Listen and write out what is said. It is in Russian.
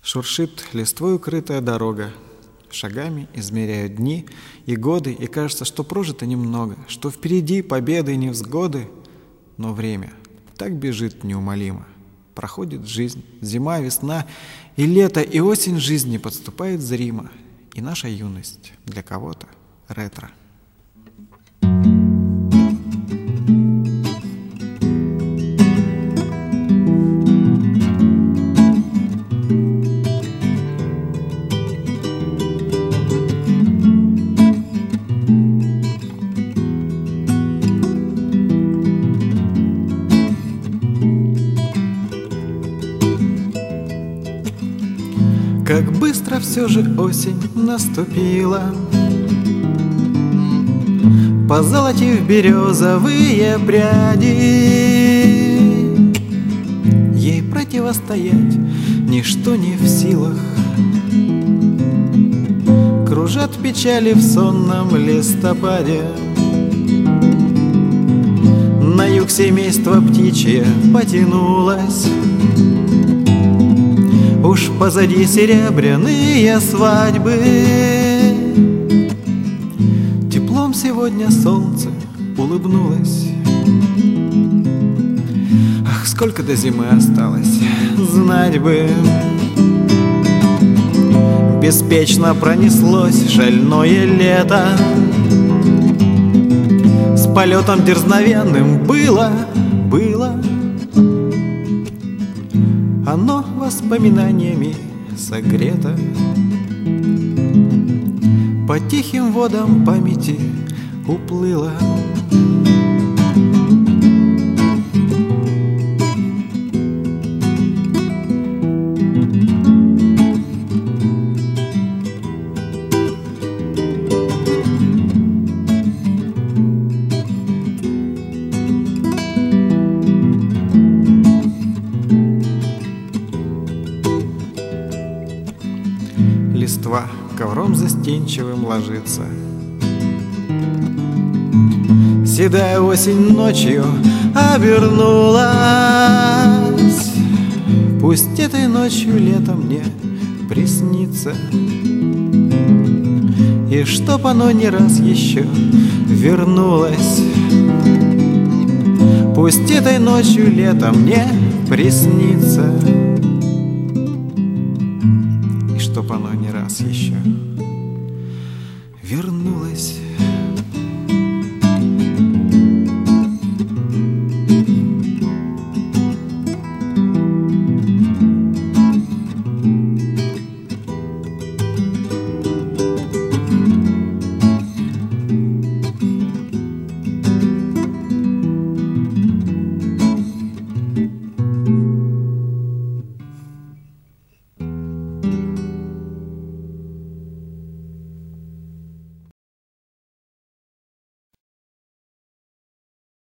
Шуршит листвой укрытая дорога. Шагами измеряют дни и годы, и кажется, что прожито немного, что впереди победы и невзгоды. Но время так бежит неумолимо. Проходит жизнь, зима, весна, и лето, и осень жизни подступает зримо. И наша юность для кого-то ретро. Как быстро все же осень наступила, позолотив березовые пряди. Ей противостоять ничто не в силах. Кружат печали в сонном листопаде. На юг семейство птичье потянулось. Уж позади серебряные свадьбы. Теплом сегодня солнце улыбнулось. Ах, сколько до зимы осталось, знать бы. Беспечно пронеслось шальное лето. С полетом дерзновенным было оно воспоминаниями согрето. По тихим водам памяти уплыло. Листва ковром застенчивым ложится. Седая осень ночью обернулась. Пусть этой ночью лето мне приснится, и чтоб оно не раз еще вернулось. Пусть этой ночью лето мне приснится, чтоб оно не раз еще вернулось.